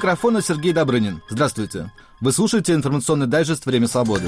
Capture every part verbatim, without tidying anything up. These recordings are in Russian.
микрофона Сергей Добрынин. Здравствуйте. Вы слушаете информационный дайджест «Время свободы».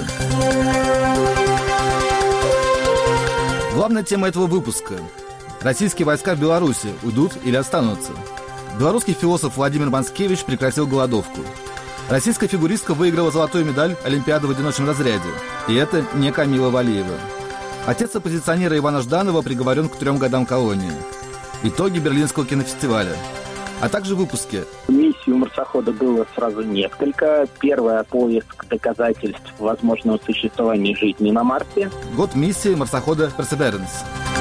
Главная тема этого выпуска. Российские войска в Беларуси уйдут или останутся? Белорусский философ Владимир Манскевич прекратил голодовку. Российская фигуристка выиграла золотую медаль Олимпиады в одиночном разряде. И это не Камила Валиева. Отец оппозиционера Ивана Жданова приговорен к трем годам колонии. Итоги Берлинского кинофестиваля. А также выпуски. Миссий у марсохода было сразу несколько. Первая — поиск доказательств возможного существования жизни на Марсе. Год миссии марсохода Perseverance.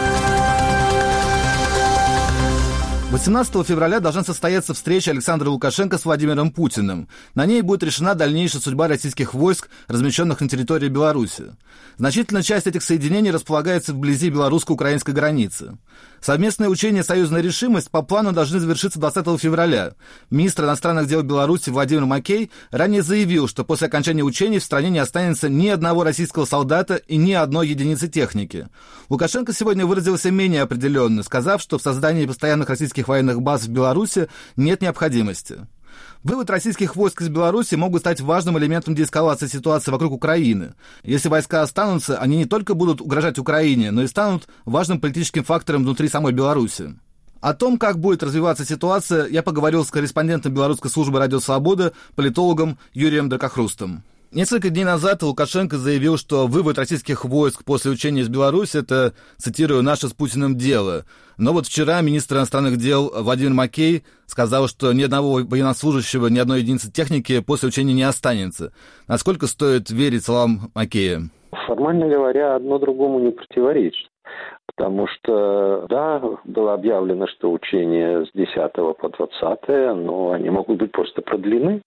восемнадцатого февраля должна состояться встреча Александра Лукашенко с Владимиром Путиным. На ней будет решена дальнейшая судьба российских войск, размещенных на территории Беларуси. Значительная часть этих соединений располагается вблизи белорусско-украинской границы. Совместное учение «Союзная решимость» по плану должны завершиться двадцатого февраля. Министр иностранных дел Беларуси Владимир Макей ранее заявил, что после окончания учений в стране не останется ни одного российского солдата и ни одной единицы техники. Лукашенко сегодня выразился менее определенно, сказав, что в создании постоянных российских военных баз в Беларуси нет необходимости. Вывод российских войск из Беларуси могут стать важным элементом деэскалации ситуации вокруг Украины. Если войска останутся, они не только будут угрожать Украине, но и станут важным политическим фактором внутри самой Беларуси. О том, как будет развиваться ситуация, я поговорил с корреспондентом Белорусской службы «Радио Свобода», политологом Юрием Дракохрустом. Несколько дней назад Лукашенко заявил, что вывод российских войск после учения из Беларуси — это, цитирую, «наше с Путиным дело». Но вот вчера министр иностранных дел Владимир Макей сказал, что ни одного военнослужащего, ни одной единицы техники после учения не останется. Насколько стоит верить словам Макея? Формально говоря, одно другому не противоречит. Потому что, да, было объявлено, что учения с десятого по двадцатое, но они могут быть просто продлены.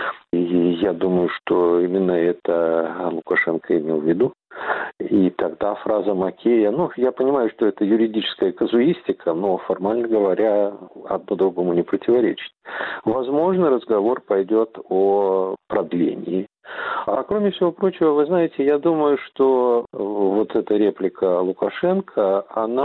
И я думаю, что именно это Лукашенко имел в виду. И тогда фраза Макея, ну, я понимаю, что это юридическая казуистика, но, формально говоря, одно другому не противоречит. Возможно, разговор пойдет о продлении. А кроме всего прочего, вы знаете, я думаю, что вот эта реплика Лукашенко,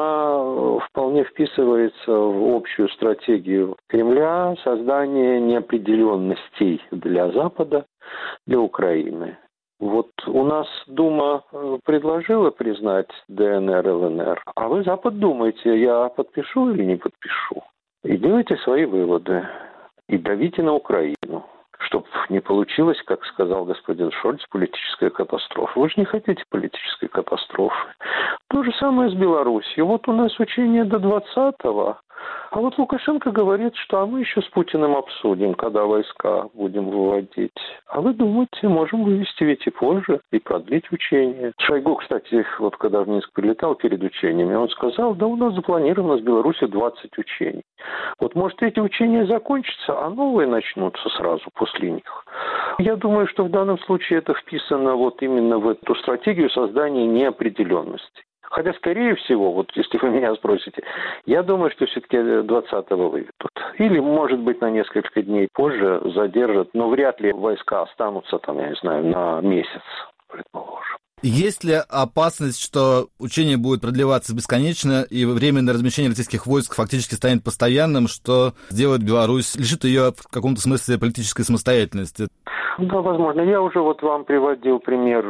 она вполне вписывается в общую стратегию Кремля создания неопределенностей для Запада, для Украины. Вот у нас Дума предложила признать ДНР, ЛНР, а вы, Запад, думаете, я подпишу или не подпишу? И делайте свои выводы, и давите на Украину, чтобы не получилось, как сказал господин Шольц, политическая катастрофа. Вы же не хотите политической катастрофы. То же самое с Беларусью. Вот у нас учение до двадцатого, а вот Лукашенко говорит, что а мы еще с Путиным обсудим, когда войска будем выводить. А вы думаете, можем вывести ведь и позже, и продлить учение. Шойгу, кстати, вот когда в Минск прилетал перед учениями, он сказал, да у нас запланировано с Беларусью двадцать учений. Вот может эти учения закончатся, а новые начнутся сразу после них. Я думаю, что в данном случае это вписано вот именно в эту стратегию создания неопределенности. Хотя, скорее всего, вот если вы меня спросите, я думаю, что все-таки двадцатого выведут. Или, может быть, на несколько дней позже задержат, но вряд ли войска останутся там, я не знаю, на месяц, предположим. Есть ли опасность, что учение будет продлеваться бесконечно, и временное размещение российских войск фактически станет постоянным, что сделает Беларусь, лишит ее в каком-то смысле политической самостоятельности? Да, возможно. Я уже вот вам приводил пример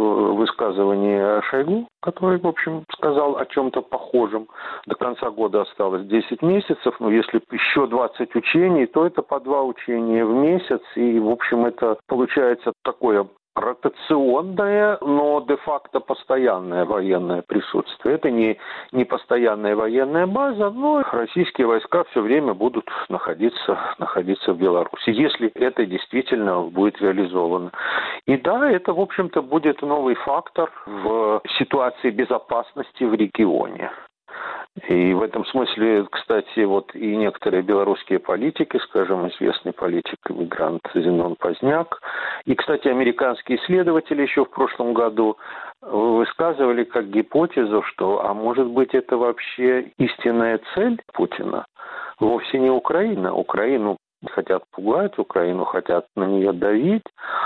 высказывания Шойгу, который, в общем, сказал о чем-то похожем. До конца года осталось десять месяцев, но если еще двадцать учений, то это по два учения в месяц, и, в общем, это получается такое ротационное, но де-факто постоянное военное присутствие. Это не, не постоянная военная база, но российские войска все время будут находиться, находиться в Беларуси, если это действительно будет реализовано. И да, это, в общем-то, будет новый фактор в ситуации безопасности в регионе. И в этом смысле, кстати, вот и некоторые белорусские политики, скажем, известный политик-иммигрант Зенон Поздняк, и, кстати, американские исследователи еще в прошлом году высказывали как гипотезу, что, а может быть, это вообще истинная цель Путина, вовсе не Украина. Украину хотят пугать, Украину хотят на нее давить,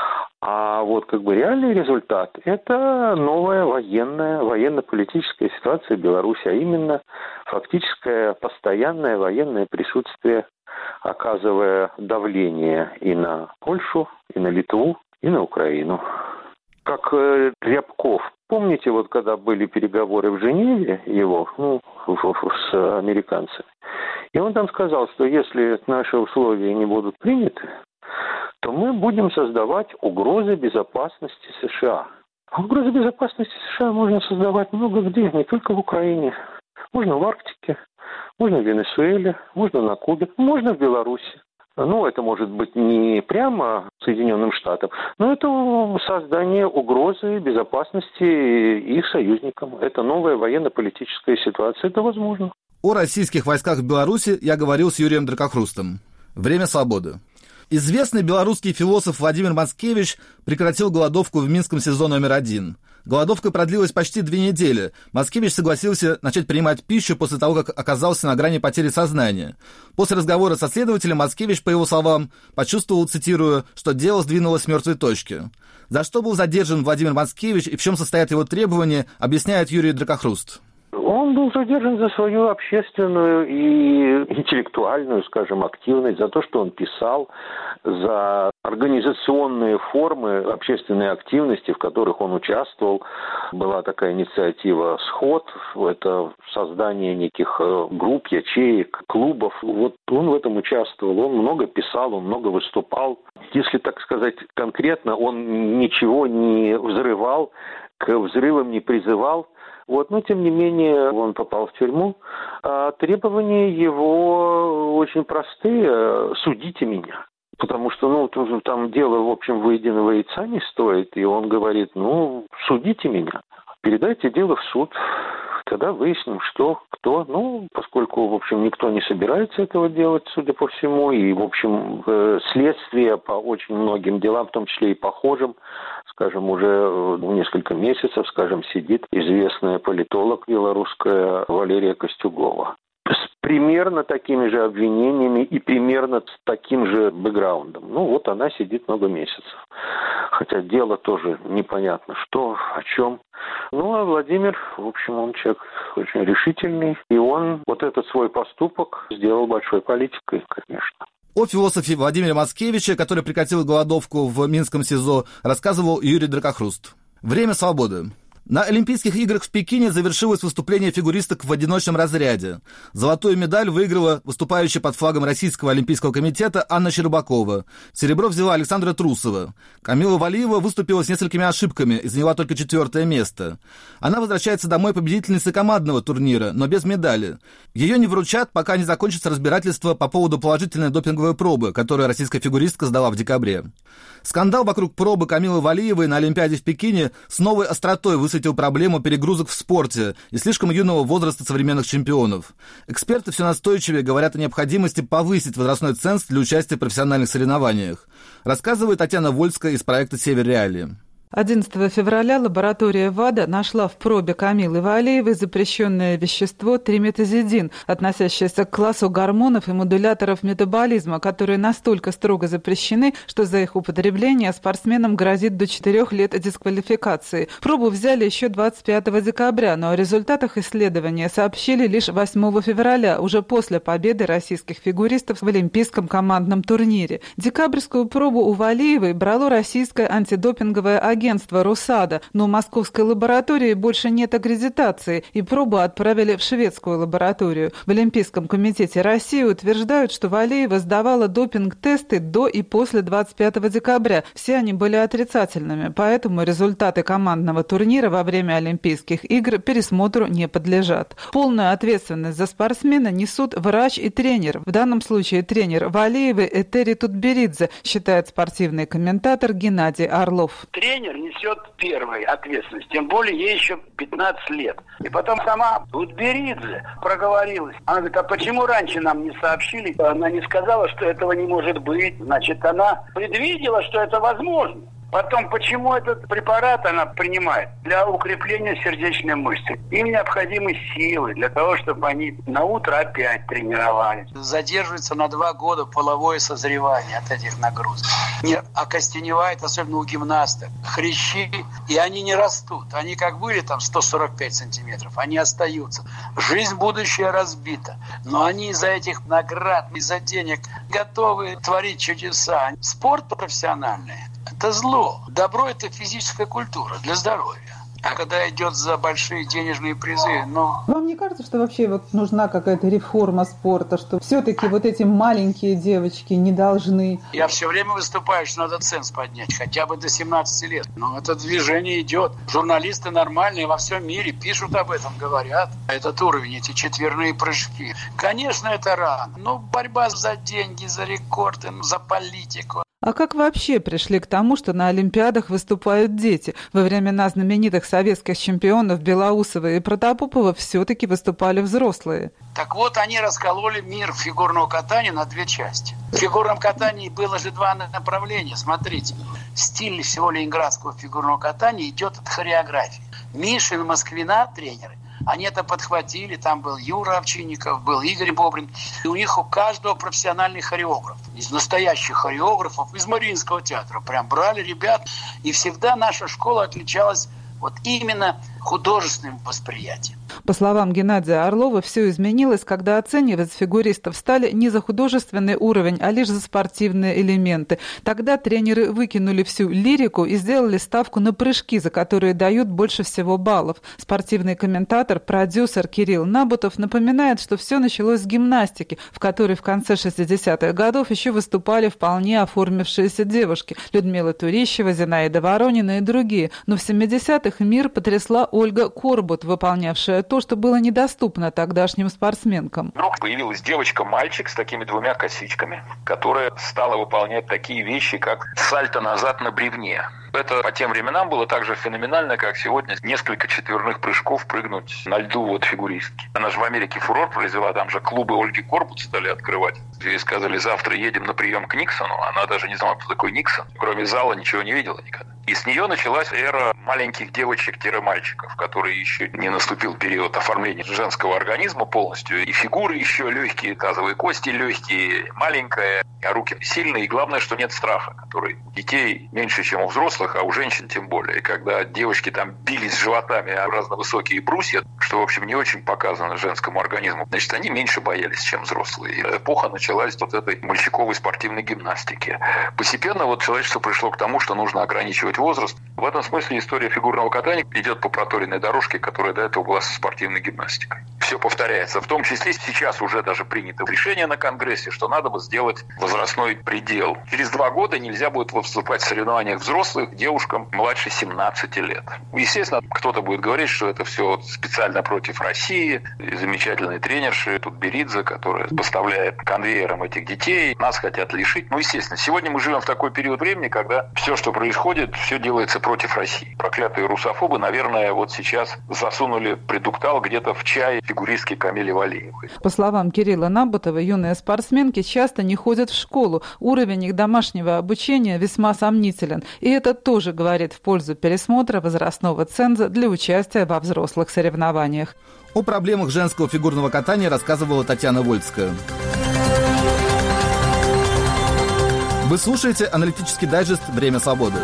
а вот как бы реальный результат – это новая военная, военно-политическая ситуация в Беларуси, а именно фактическое постоянное военное присутствие оказывая давление и на Польшу, и на Литву, и на Украину. Как э, Рябков. Помните, вот когда были переговоры в Женеве его, ну, с американцами, и он там сказал, что если наши условия не будут приняты, то мы будем создавать угрозы безопасности США. А угрозы безопасности США можно создавать много где, не только в Украине. Можно в Арктике, можно в Венесуэле, можно на Кубе, можно в Беларуси. Ну, это может быть не прямо Соединенным Штатам, но это создание угрозы безопасности их союзникам. Это новая военно-политическая ситуация, это возможно. О российских войсках в Беларуси я говорил с Юрием Дракохрустом. Время свободы. Известный белорусский философ Владимир Мацкевич прекратил голодовку в Минском СИЗО номер один. Голодовка продлилась почти две недели. Мацкевич согласился начать принимать пищу после того, как оказался на грани потери сознания. После разговора со следователем Мацкевич, по его словам, почувствовал, цитирую, что дело сдвинулось с мертвой точки. За что был задержан Владимир Мацкевич и в чем состоят его требования, объясняет Юрий Дракохруст. Он был задержан за свою общественную и интеллектуальную, скажем, активность, за то, что он писал, за организационные формы общественной активности, в которых он участвовал. Была такая инициатива «Сход», это создание неких групп, ячеек, клубов. Вот он в этом участвовал, он много писал, он много выступал. Если так сказать конкретно, он ничего не взрывал, к взрывам не призывал. Вот, но тем не менее он попал в тюрьму. А требования его очень простые. Судите меня. Потому что, ну, там дело, в общем, выеденного яйца не стоит. И он говорит, ну, судите меня. Передайте дело в суд. Тогда выясним, что, кто. Ну, поскольку, в общем, никто не собирается этого делать, судя по всему. И, в общем, следствие по очень многим делам, в том числе и похожим, скажем, уже несколько месяцев, скажем, сидит известная политолог белорусская Валерия Костюгова. С примерно такими же обвинениями и примерно с таким же бэкграундом. Ну, вот она сидит много месяцев. Хотя дело тоже непонятно что, о чем. Ну, а Владимир, в общем, он человек очень решительный. И он вот этот свой поступок сделал большой политикой, конечно. О философе Владимире Мацкевиче, который прекратил голодовку в Минском СИЗО, рассказывал Юрий Дракохруст. Время свободы. На Олимпийских играх в Пекине завершилось выступление фигуристок в одиночном разряде. Золотую медаль выиграла выступающая под флагом Российского олимпийского комитета Анна Щербакова. Серебро взяла Александра Трусова. Камила Валиева выступила с несколькими ошибками и заняла только четвертое место. Она возвращается домой победительницей командного турнира, но без медали. Ее не вручат, пока не закончится разбирательство по поводу положительной допинговой пробы, которую российская фигуристка сдала в декабре. Скандал вокруг пробы Камилы Валиевой на Олимпиаде в Пекине с новой остротой высветил проблему перегрузок в спорте и слишком юного возраста современных чемпионов. Эксперты все настойчивее говорят о необходимости повысить возрастной ценз для участия в профессиональных соревнованиях. Рассказывает Татьяна Вольская из проекта «Север Реалии». одиннадцатого февраля лаборатория ВАДА нашла в пробе Камилы Валиевой запрещенное вещество триметазидин, относящееся к классу гормонов и модуляторов метаболизма, которые настолько строго запрещены, что за их употребление спортсменам грозит до четырех лет дисквалификации. Пробу взяли еще двадцать пятого декабря, но о результатах исследования сообщили лишь восьмого февраля, уже после победы российских фигуристов в Олимпийском командном турнире. Декабрьскую пробу у Валиевой брало российское антидопинговое агентство агентство «Росада», но в московской лаборатории больше нет аккредитации, и пробу отправили в шведскую лабораторию. В Олимпийском комитете России утверждают, что Валиева сдавала допинг-тесты до и после двадцать пятого декабря. Все они были отрицательными, поэтому результаты командного турнира во время Олимпийских игр пересмотру не подлежат. Полную ответственность за спортсмена несут врач и тренер. В данном случае тренер Валиевой Этери Тутберидзе, считает спортивный комментатор Геннадий Орлов. Тренер несет первую ответственность, тем более ей еще пятнадцать лет. И потом сама Тутберидзе проговорилась. Она говорит, а почему раньше нам не сообщили? Она не сказала, что этого не может быть. Значит, она предвидела, что это возможно. Потом, почему этот препарат она принимает? Для укрепления сердечной мышцы. Им необходимы силы для того, чтобы они на утро опять тренировались. Задерживается на два года половое созревание от этих нагрузок. Не окостеневает, особенно у гимнасток, хрящи, и они не растут. Они как были там сто сорок пять сантиметров, они остаются. Жизнь будущая разбита. Но они из-за этих наград, из-за денег готовы творить чудеса. Спорт профессиональный – это зло. Добро – это физическая культура для здоровья. А когда идет за большие денежные призы, ну... Вам не кажется, что вообще вот нужна какая-то реформа спорта, что все-таки вот эти маленькие девочки не должны... Я все время выступаю, что надо ценз поднять, хотя бы до семнадцати лет. Но это движение идет. Журналисты нормальные во всем мире пишут об этом, говорят. Этот уровень, эти четверные прыжки. Конечно, это рано. Но борьба за деньги, за рекорды, за политику. А как вообще пришли к тому, что на Олимпиадах выступают дети? Во времена знаменитых советских чемпионов Белоусова и Протопопова все-таки выступали взрослые. Так вот, они раскололи мир фигурного катания на две части. В фигурном катании было же два направления. Смотрите, стиль всего ленинградского фигурного катания идет от хореографии. Мишин и Москвина, тренеры, они это подхватили, там был Юра Овчинников, был Игорь Бобрин. И у них у каждого профессиональный хореограф. Из настоящих хореографов, из Мариинского театра. Прям брали ребят. И всегда наша школа отличалась вот именно художественным восприятием. По словам Геннадия Орлова, все изменилось, когда оценивать фигуристов стали не за художественный уровень, а лишь за спортивные элементы. Тогда тренеры выкинули всю лирику и сделали ставку на прыжки, за которые дают больше всего баллов. Спортивный комментатор, продюсер Кирилл Набутов напоминает, что все началось с гимнастики, в которой в конце шестидесятых годов еще выступали вполне оформившиеся девушки – Людмила Турищева, Зинаида Воронина и другие. Но в семидесятых мир потрясла Ольга Корбут, выполнявшая то, что было недоступно тогдашним спортсменкам. Вдруг появилась девочка-мальчик с такими двумя косичками, которая стала выполнять такие вещи, как сальто назад на бревне. Это по тем временам было так же феноменально, как сегодня несколько четверных прыжков прыгнуть на льду вот фигуристки. Она же в Америке фурор произвела, там же клубы Ольги Корбут стали открывать. Ей сказали, завтра едем на прием к Никсону. Она даже не знала, кто такой Никсон. Кроме зала ничего не видела никогда. И с нее началась эра маленьких девочек-мальчиков, которые еще не наступил период оформления женского организма полностью. И фигуры еще легкие, тазовые кости легкие, маленькая, а руки сильные. И главное, что нет страха, который у детей меньше, чем у взрослых, а у женщин тем более. И когда девочки там бились животами о разновысокие брусья, что, в общем, не очень показано женскому организму, значит, они меньше боялись, чем взрослые. И эпоха началась вот этой мальчиковой спортивной гимнастики. Постепенно вот человечество пришло к тому, что нужно ограничивать возраст. В этом смысле история фигурного катания идет по проторенной дорожке, которая до этого была со спортивной гимнастикой. Все повторяется. В том числе сейчас уже даже принято решение на Конгрессе, что надо бы сделать возрастной предел. Через два года нельзя будет выступать в соревнованиях взрослых девушкам младше семнадцати лет. Естественно, кто-то будет говорить, что это все специально против России. И замечательные тренерши, тут Беридзе, которая поставляет конвейером этих детей. Нас хотят лишить. Ну, естественно, сегодня мы живем в такой период времени, когда все, что происходит, все делается против России. Проклятые русофобы, наверное, вот сейчас засунули предуктал где-то в чай фигуристки Камиле Валиевой. По словам Кирилла Набутова, юные спортсменки часто не ходят в школу. Уровень их домашнего обучения весьма сомнителен. И это тоже говорит в пользу пересмотра возрастного ценза для участия во взрослых соревнованиях. О проблемах женского фигурного катания рассказывала Татьяна Вольская. Вы слушаете аналитический дайджест «Время свободы».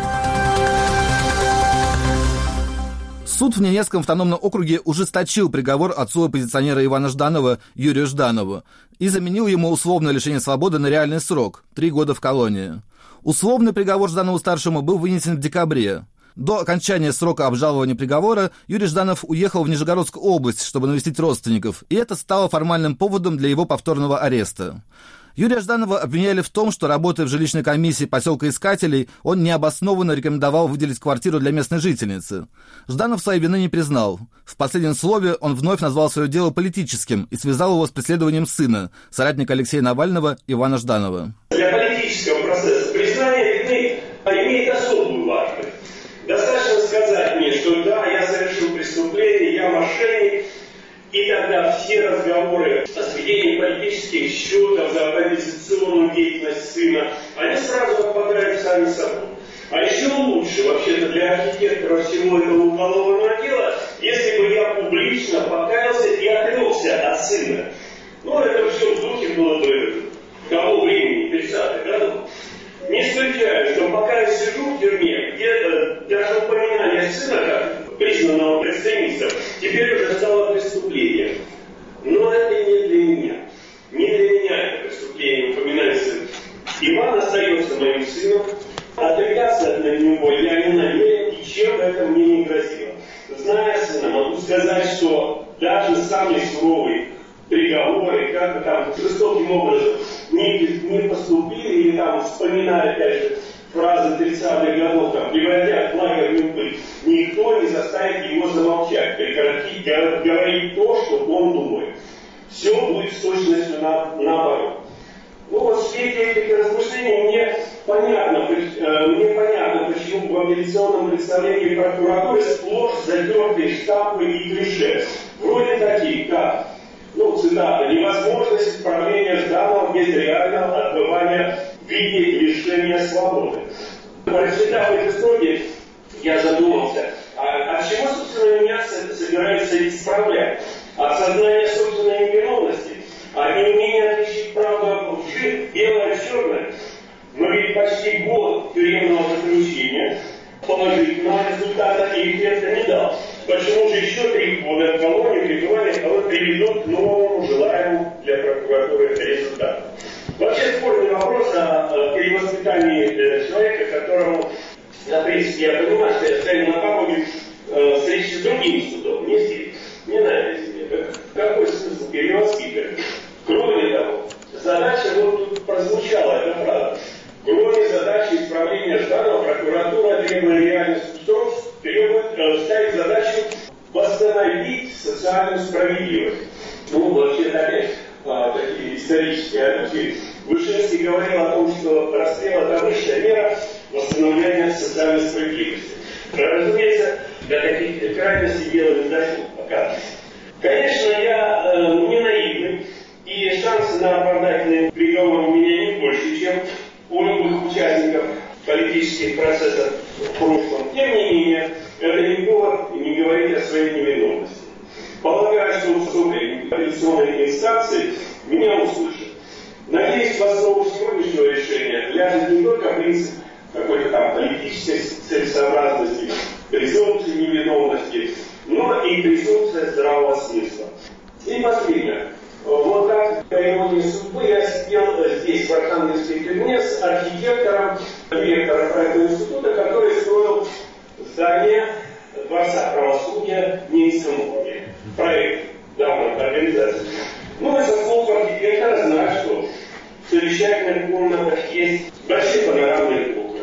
Суд в Ненецком автономном округе ужесточил приговор отцу оппозиционера Ивана Жданова Юрию Жданову и заменил ему условное лишение свободы на реальный срок – три года в колонии. Условный приговор Жданову-старшему был вынесен в декабре. До окончания срока обжалования приговора Юрий Жданов уехал в Нижегородскую область, чтобы навестить родственников, и это стало формальным поводом для его повторного ареста. Юрия Жданова обвиняли в том, что, работая в жилищной комиссии поселка Искателей, он необоснованно рекомендовал выделить квартиру для местной жительницы. Жданов своей вины не признал. В последнем слове он вновь назвал свое дело политическим и связал его с преследованием сына, соратника Алексея Навального Ивана Жданова. Для политического процесса признание вины имеет особую важность. Достаточно сказать мне, что да, я совершил преступление, я мошенник, и тогда все разговоры о сведении политических счетов за оппозиционную деятельность сына, они сразу отпадают сами собой. А еще лучше, вообще-то, для архитектора всего этого уголовного дела, если бы я публично покаялся и отрекся от сына. Ну, это все в духе было бы того времени, тридцатых годов. Не исключаю, что пока я сижу в тюрьме, где даже упоминание сына, как признанного экстремистом, теперь уже стало преступлением. Но это не для меня. Не для меня это преступление, упоминание сына. Иван остается моим сыном. Отрекаться от него я не намерен, и чем это мне не грозило. Зная сына, могу сказать, что даже самый суровый приговоры, как бы там жестоким образом не, не поступили, или там, вспоминая, опять же, фразы тридцатых годов, там, приводя к лагерю пыль, никто не заставит его замолчать, прекратить говорить то, что он думает. Все будет с точностью на, наоборот. Ну вот все эти размышления мне понятно, мне понятно, почему в апелляционном представлении прокуратуры сплошь затертые штампы и клише. Вроде такие, как, ну, цитата, невозможность исправления Жданова без реального отбывания в виде лишения свободы. Прочитав эти строки, я задумался, а от чего, собственно, меня собираются исправлять? От сознания собственной невиновности? А неумение отличить правду от лжи, белое от черное? Но ведь почти год тюремного заключения положительного результата и эффекта не дал. Почему же еще три года в колонии пребывания приведут к новому желаемому для прокуратуры результату? Вообще спорный вопрос о перевоспитании человека, которому, в принципе, я понимаю, что я стою на пороге встречи с другим судом, не здесь. Не надо себе. Какой смысл перевоспитывать? Кроме того, задача, вот тут прозвучала эта фраза, кроме задачи исправления Жданова, прокуратура, требуя реальных сроков, требует ставить задачу восстановить социальную справедливость. Ну, вообще-то опять а, такие исторические аллюзии. Вышинский говорил о том, что расстрел – это высшая мера восстановления социальной справедливости. Разумеется, до таких крайностей дело не дошло пока. Конечно, я э, не наивный, и шансы на оправдательный приговор у меня не больше, чем у любых участников политических процессов в прошлом. Тем не менее, это не повод не говорить о своей невиновности. Полагаю, что высокой апелляционной инстанции меня услышат. Надеюсь, в основу сегодняшнего решения ляжет не только принцип какой-то там политической целесообразности, презумпции невиновности, но и презумпция здравого смысла. И последнее. Вот так, по иронии судьбы, я сидел здесь, в Архангельской тюрьме, с архитектором, директором проектного института, который строил здание Дворца правосудия в Нейсенбурге. Проект данной организации. Ну, и со слов архитектора знаю, что в совещательных комнатах есть большие панорамные окна.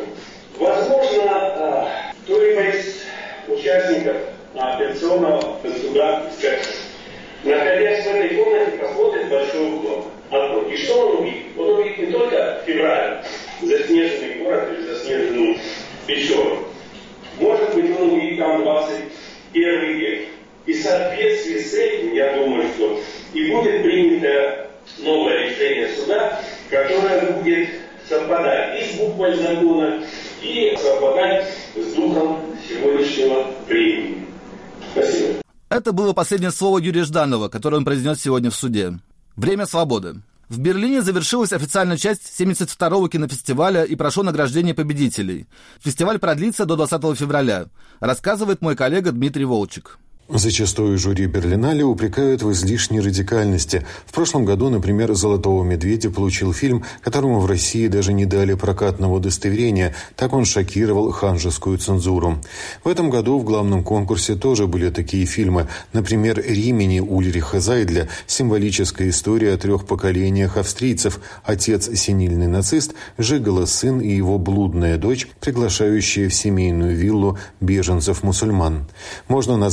Возможно, кто-либо из участников апелляционного суда, находясь в этой комнате, посмотрит большой углом. И что он увидит? Он увидит не только февраль, заснеженный город или заснеженную пещеру. Может быть, он увидит там двадцать первый век. И в соответствии с этим, я думаю, что и будет принято новое решение суда, которое будет совпадать и с буквой закона, и совпадать с духом сегодняшнего времени. Спасибо. Это было последнее слово Юрия Жданова, которое он произнес сегодня в суде. Время свободы. В Берлине завершилась официальная часть семьдесят второго кинофестиваля и прошло награждение победителей. Фестиваль продлится до двадцатого февраля, рассказывает мой коллега Дмитрий Волчек. Зачастую жюри Берлинале упрекают в излишней радикальности. В прошлом году, например, «Золотого медведя» получил фильм, которому в России даже не дали прокатного удостоверения. Так он шокировал ханжескую цензуру. В этом году в главном конкурсе тоже были такие фильмы. Например, «Римини» Ульриха Зайдля, символическая история о трех поколениях австрийцев. Отец – сенильный нацист, жигало сын и его блудная дочь, приглашающие в семейную виллу беженцев-мусульман. Можно назвать провокационным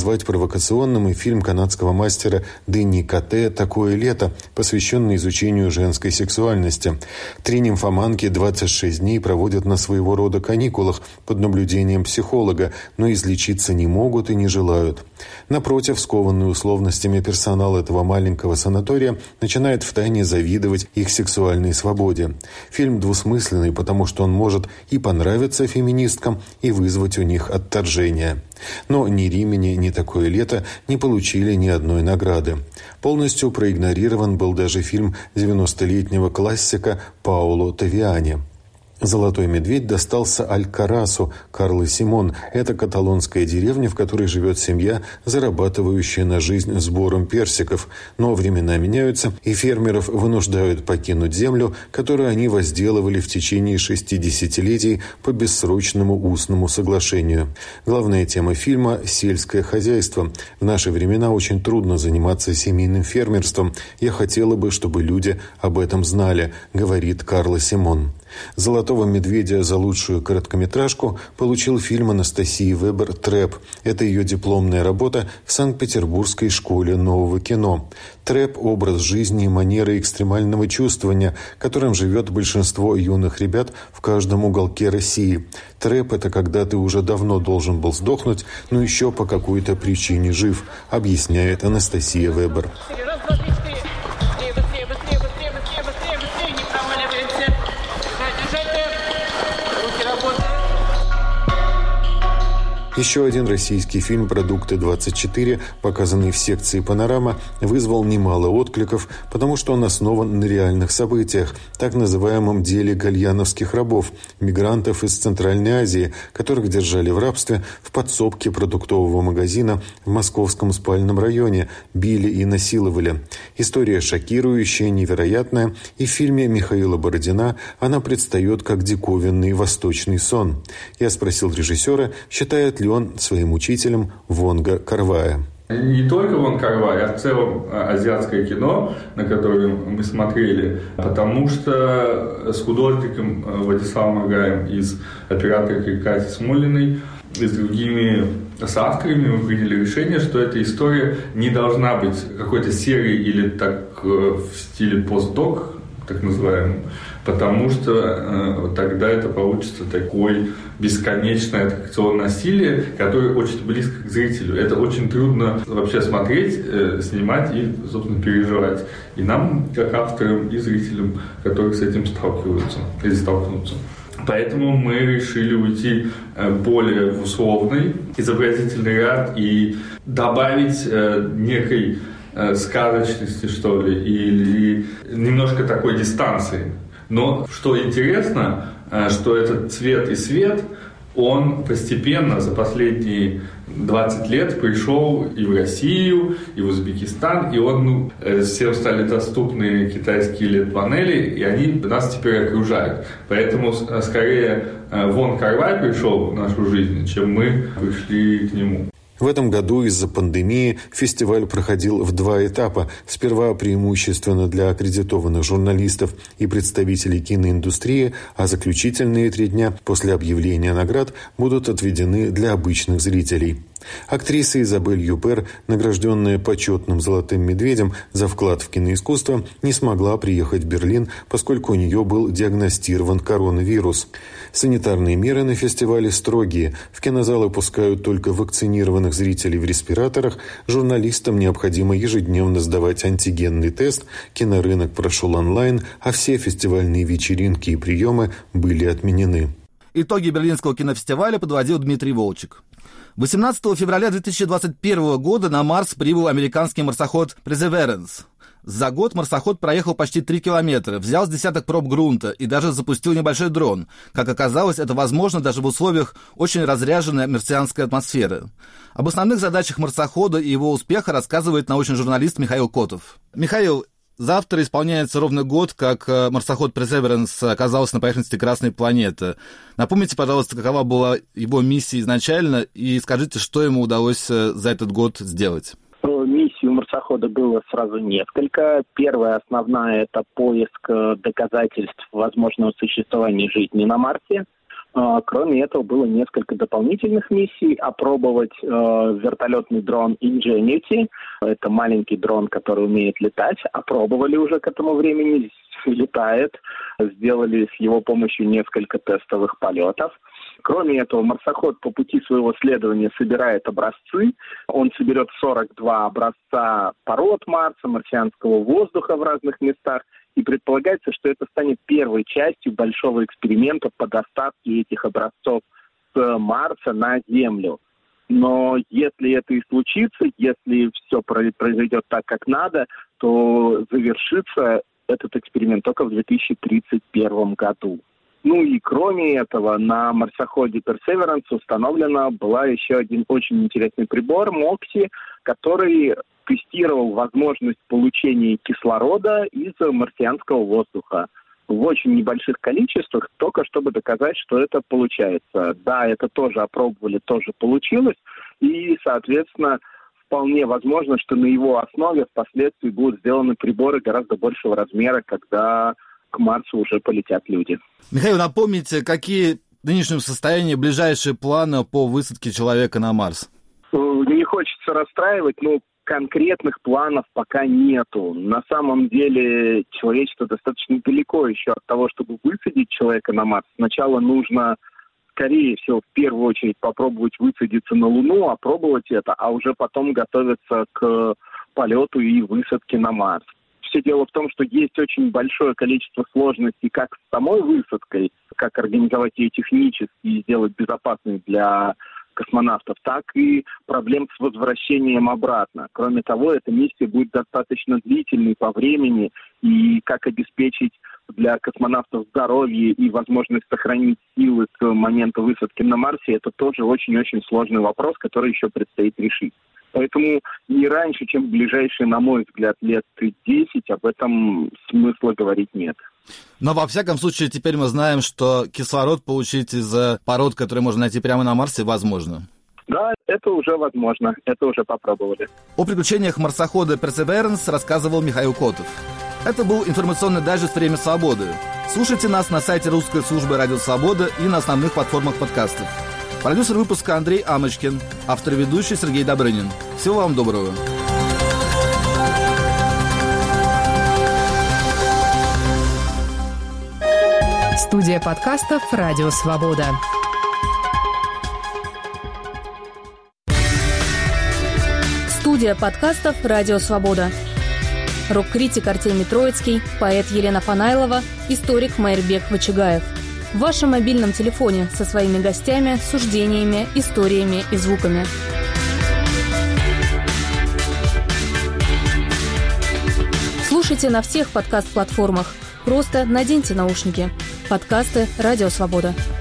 провокационным и фильм канадского мастера Дени Кате «Такое лето», посвященный изучению женской сексуальности. Три нимфоманки двадцать шесть дней проводят на своего рода каникулах под наблюдением психолога, но излечиться не могут и не желают. Напротив, скованный условностями персонал этого маленького санатория начинает втайне завидовать их сексуальной свободе. Фильм двусмысленный, потому что он может и понравиться феминисткам, и вызвать у них отторжение. Но ни «Римини», ни «Такое лето» не получили ни одной награды. Полностью проигнорирован был даже фильм девяностолетнего классика Паоло Тавиани. «Золотой медведь» достался Алькарасу Карлы Симон. Это каталонская деревня, в которой живет семья, зарабатывающая на жизнь сбором персиков. Но времена меняются, и фермеров вынуждают покинуть землю, которую они возделывали в течение шести десятилетий по бессрочному устному соглашению. Главная тема фильма – сельское хозяйство. В наши времена очень трудно заниматься семейным фермерством. Я хотела бы, чтобы люди об этом знали, говорит Карла Симон. «Золотого медведя» за лучшую короткометражку получил фильм Анастасии Вебер «Трэп». Это ее дипломная работа в Санкт-Петербургской школе нового кино. «Трэп» – образ жизни и манеры экстремального чувствования, которым живет большинство юных ребят в каждом уголке России. «Трэп» – это когда ты уже давно должен был сдохнуть, но еще по какой-то причине жив, объясняет Анастасия Вебер. Еще один российский фильм «Продукты-двадцать четыре», показанный в секции «Панорама», вызвал немало откликов, потому что он основан на реальных событиях, так называемом деле гальяновских рабов, мигрантов из Центральной Азии, которых держали в рабстве в подсобке продуктового магазина в московском спальном районе, били и насиловали. История шокирующая, невероятная, и в фильме Михаила Бородина она предстает как диковинный восточный сон. Я спросил режиссера, считает ли он своим учителем Вонга Кар-вая. Не только Вонг Кар-вай, а в целом азиатское кино, на которое мы смотрели, потому что с художником Владиславом Агаем и с операторкой Катей Смолиной и с другими соавторами мы приняли решение, что эта история не должна быть какой-то серией или так в стиле постдок, так называемым, потому что э, тогда это получится такой бесконечное аттракционное насилие, которое очень близко к зрителю. Это очень трудно вообще смотреть, э, снимать и, собственно, переживать. И нам, как авторам и зрителям, которые с этим сталкиваются или столкнутся. Поэтому мы решили уйти более в условный изобразительный ряд и добавить э, некой сказочности, что ли, или немножко такой дистанции. Но что интересно, что этот цвет и свет, он постепенно за последние двадцать лет пришел и в Россию, и в Узбекистан, и он, ну, всем стали доступны китайские эл и ди-панели, и они нас теперь окружают. Поэтому скорее Вонг Кар-вай пришел в нашу жизнь, чем мы пришли к нему. В этом году из-за пандемии фестиваль проходил в два этапа. Сперва преимущественно для аккредитованных журналистов и представителей киноиндустрии, а заключительные три дня после объявления наград будут отведены для обычных зрителей. Актриса Изабель Юпер, награжденная почетным «Золотым медведем» за вклад в киноискусство, не смогла приехать в Берлин, поскольку у нее был диагностирован коронавирус. Санитарные меры на фестивале строгие. В кинозалы пускают только вакцинированных зрителей в респираторах. Журналистам необходимо ежедневно сдавать антигенный тест. Кинорынок прошел онлайн, а все фестивальные вечеринки и приемы были отменены. Итоги Берлинского кинофестиваля подводил Дмитрий Волчек. восемнадцатого февраля две тысячи двадцать первого года на Марс прибыл американский марсоход Perseverance. За год марсоход проехал почти три километра, взял с десяток проб грунта и даже запустил небольшой дрон. Как оказалось, это возможно даже в условиях очень разряженной марсианской атмосферы. Об основных задачах марсохода и его успеха рассказывает научный журналист Михаил Котов. Михаил, завтра исполняется ровно год, как марсоход Perseverance оказался на поверхности Красной планеты. Напомните, пожалуйста, какова была его миссия изначально, и скажите, что ему удалось за этот год сделать. Миссий у марсохода было сразу несколько. Первая, основная, это поиск доказательств возможного существования жизни на Марсе. Кроме этого, было несколько дополнительных миссий. Опробовать э, вертолетный дрон Ingenuity. Это маленький дрон, который умеет летать. Опробовали уже к этому времени. Летает. Сделали с его помощью несколько тестовых полетов. Кроме этого, марсоход по пути своего следования собирает образцы. Он соберет сорок два образца пород Марса, марсианского воздуха в разных местах. И предполагается, что это станет первой частью большого эксперимента по доставке этих образцов с Марса на Землю. Но если это и случится, если все произойдет так, как надо, то завершится этот эксперимент только в две тысячи тридцать первом году. Ну и кроме этого, на марсоходе Perseverance установлена была еще один очень интересный прибор МОКСИ, который тестировал возможность получения кислорода из марсианского воздуха в очень небольших количествах, только чтобы доказать, что это получается. Да, это тоже опробовали, тоже получилось, и, соответственно, вполне возможно, что на его основе впоследствии будут сделаны приборы гораздо большего размера, когда к Марсу уже полетят люди. Михаил, напомните, какие в нынешнем состоянии ближайшие планы по высадке человека на Марс? Не хочется расстраивать, но конкретных планов пока нету. На самом деле человечество достаточно далеко еще от того, чтобы высадить человека на Марс. Сначала нужно, скорее всего, в первую очередь попробовать высадиться на Луну, опробовать это, а уже потом готовиться к полету и высадке на Марс. Все дело в том, что есть очень большое количество сложностей как с самой высадкой, как организовать ее технически и сделать безопасной для космонавтов, так и проблем с возвращением обратно. Кроме того, эта миссия будет достаточно длительной по времени, и как обеспечить для космонавтов здоровье и возможность сохранить силы к моменту высадки на Марсе, это тоже очень-очень сложный вопрос, который еще предстоит решить. Поэтому не раньше, чем в ближайшие, на мой взгляд, лет десять, об этом смысла говорить нет. Но, во всяком случае, теперь мы знаем, что кислород получить из пород, которые можно найти прямо на Марсе, возможно. Да, это уже возможно, это уже попробовали. О приключениях марсохода Perseverance рассказывал Михаил Котов. Это был информационный дайджест «Время свободы». Слушайте нас на сайте русской службы «Радио Свобода» и на основных платформах подкастов. Продюсер выпуска Андрей Амочкин, автор и ведущий Сергей Добрынин. Всего вам доброго. Студия подкастов «Радио Свобода». Студия подкастов «Радио Свобода». Рок-критик Артемий Троицкий, поэт Елена Фанайлова, историк Майрбек Вачигаев. В вашем мобильном телефоне со своими гостями, суждениями, историями и звуками. Слушайте на всех подкаст-платформах. Просто наденьте наушники. Подкасты «Радио Свобода».